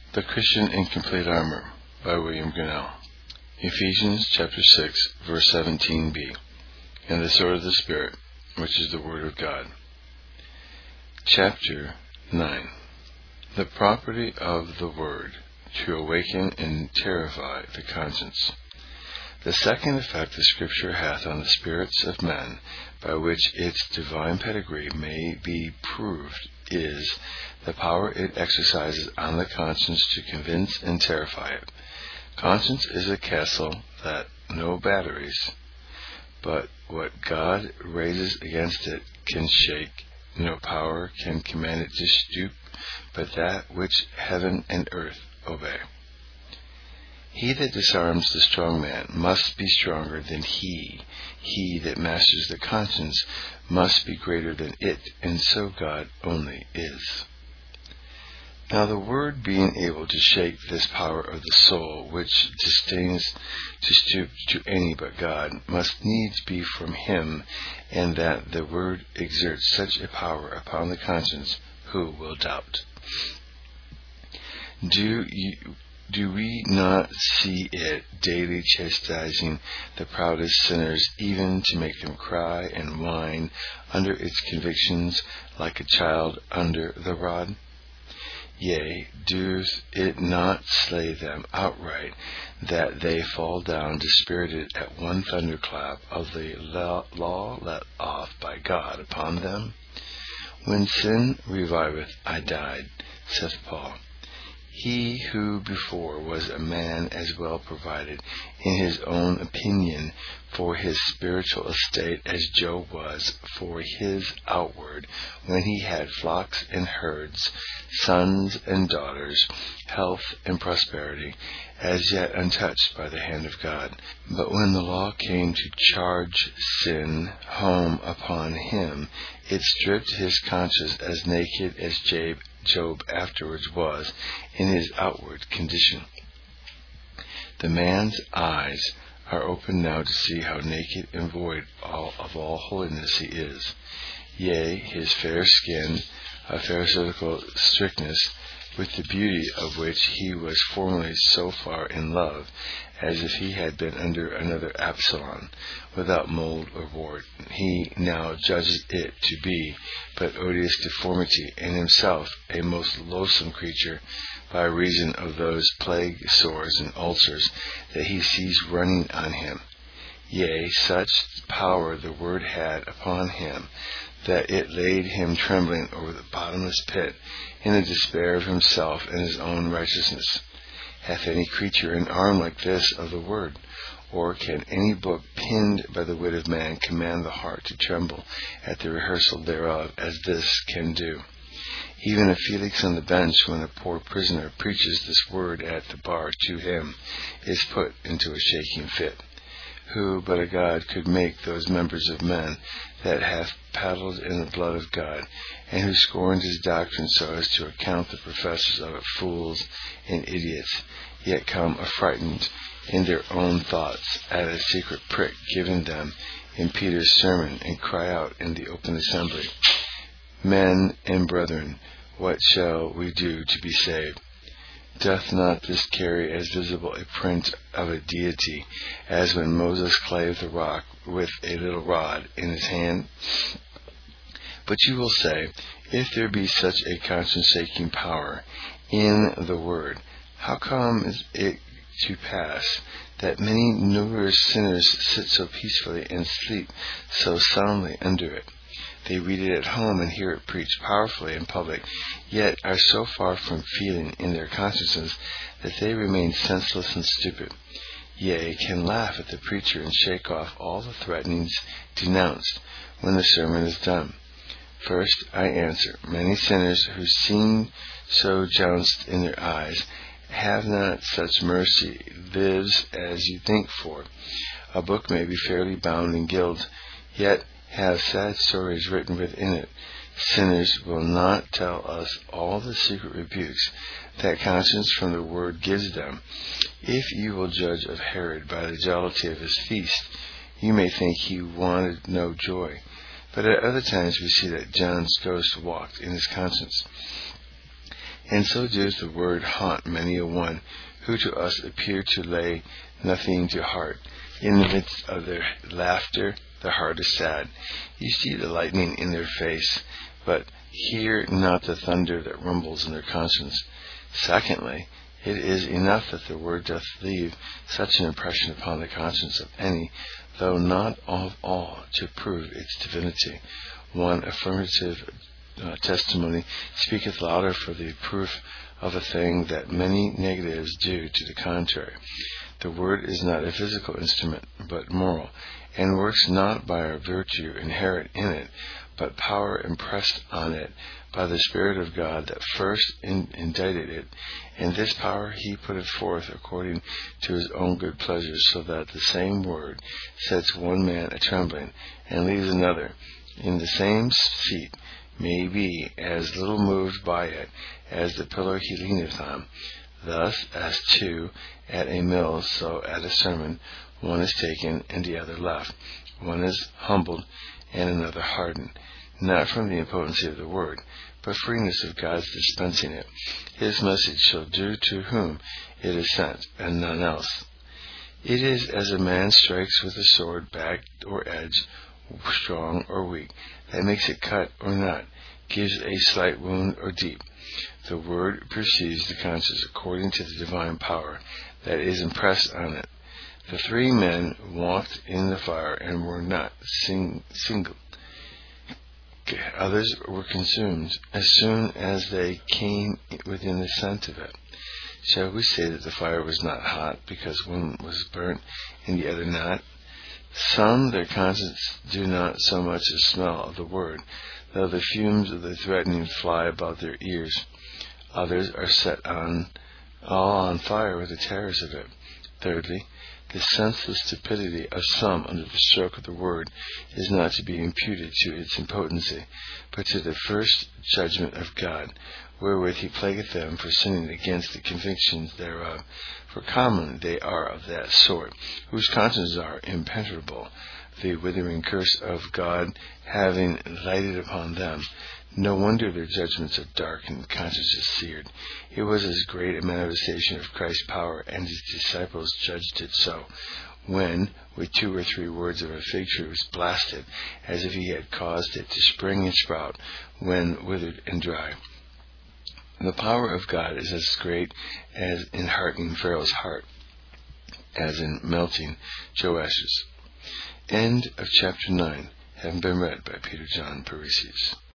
The Christian in Complete Armor by William Grinnell. Ephesians chapter 6, verse 17b. And the sword of the Spirit, which is the Word of God. Chapter 9. The property of the Word, to awaken and terrify the conscience. The second effect the Scripture hath on the spirits of men, by which its divine pedigree may be proved, is the power it exercises on the conscience to convince and terrify it. Conscience is a castle that no batteries, but what God raises against it can shake. No power can command it to stoop, but that which heaven and earth obey. He that disarms the strong man must be stronger than he. He that masters the conscience must be greater than it, and so God only is. Now the Word being able to shake this power of the soul, which disdains to stoop to any but God, must needs be from Him, and that the Word exerts such a power upon the conscience, who will doubt? Do we not see it daily chastising the proudest sinners, even to make them cry and whine under its convictions like a child under the rod? Yea, doth it not slay them outright, that they fall down dispirited at one thunderclap of the law let off by God upon them? When sin reviveth, I died, saith Paul. He who before was a man as well provided in his own opinion for his spiritual estate as Job was for his outward, when he had flocks and herds, sons and daughters, health and prosperity, as yet untouched by the hand of God. But when the law came to charge sin home upon him, it stripped his conscience as naked as Job afterwards was in his outward condition. The man's eyes are open now to see how naked and void of all holiness he is. Yea, his fair skin, a pharisaical strictness, with the beauty of which he was formerly so far in love, as if he had been under another Absalom, without mold or wart, he now judges it to be but odious deformity, and himself a most loathsome creature, by reason of those plague sores and ulcers that he sees running on him. Yea, such power the Word had upon him, that it laid him trembling over the bottomless pit, in the despair of himself and his own righteousness. Hath any creature an arm like this of the Word? Or can any book penned by the wit of man command the heart to tremble at the rehearsal thereof, as this can do? Even a Felix on the bench, when a poor prisoner preaches this word at the bar to him, is put into a shaking fit. Who but a God could make those members of men that hath paddled in the blood of God, and who scorned his doctrine so as to account the professors of it fools and idiots, yet come affrighted in their own thoughts at a secret prick given them in Peter's sermon, and cry out in the open assembly, Men and brethren, what shall we do to be saved? Doth not this carry as visible a print of a deity, as when Moses clave the rock with a little rod in his hand? But you will say, if there be such a conscience-shaking power in the Word, how comes it to pass that many numerous sinners sit so peacefully and sleep so soundly under it? They read it at home and hear it preached powerfully in public, yet are so far from feeling in their consciences that they remain senseless and stupid. Yea, can laugh at the preacher and shake off all the threatenings denounced when the sermon is done. First, I answer, many sinners who seem so jounced in their eyes have not such mercy lives as you think for. A book may be fairly bound in gilt, yet have sad stories written within it. Sinners will not tell us all the secret rebukes that conscience from the Word gives them. If you will judge of Herod by the jollity of his feast, you may think he wanted no joy. But at other times we see that John's ghost walked in his conscience. And so does the word haunt many a one who to us appear to lay nothing to heart. In the midst of their laughter, the heart is sad. You see the lightning in their face, but hear not the thunder that rumbles in their conscience. Secondly, it is enough that the word doth leave such an impression upon the conscience of any, though not of all, to prove its divinity. One affirmative testimony speaketh louder for the proof of a thing that many negatives do to the contrary. The word is not a physical instrument, but moral, and works not by our virtue inherent in it, but power impressed on it by the Spirit of God that first indited it, and this power he putteth forth according to his own good pleasure, so that the same word sets one man a trembling, and leaves another in the same seat, may be as little moved by it as the pillar he leaneth on. Thus, as two at a mill, so at a sermon, one is taken and the other left. One is humbled and another hardened, not from the impotency of the word, but freeness of God's dispensing it. His message shall do to whom it is sent, and none else. It is as a man strikes with a sword, back or edge, strong or weak, that makes it cut or not, gives a slight wound or deep. The word perceives the conscience according to the divine power that is impressed on it. The 3 men walked in the fire and were not singled. Others were consumed as soon as they came within the scent of it. Shall we say that the fire was not hot because one was burnt and the other not? Some, their conscience do not so much as smell of the word, though the fumes of the threatening fly about their ears. Others are set all on fire with the terrors of it. Thirdly, the senseless stupidity of some under the stroke of the word is not to be imputed to its impotency, but to the first judgment of God, wherewith he plagueth them for sinning against the convictions thereof. For commonly they are of that sort, whose consciences are impenetrable, the withering curse of God having lighted upon them. No wonder their judgments are dark and consciences seared. It was as great a manifestation of Christ's power, and his disciples judged it so, when, with 2 or 3 words of a fig tree was blasted, as if he had caused it to spring and sprout when withered and dry. The power of God is as great as in hardening Pharaoh's heart, as in melting Joash's. End of chapter 9, having been read by Peter John Parisius.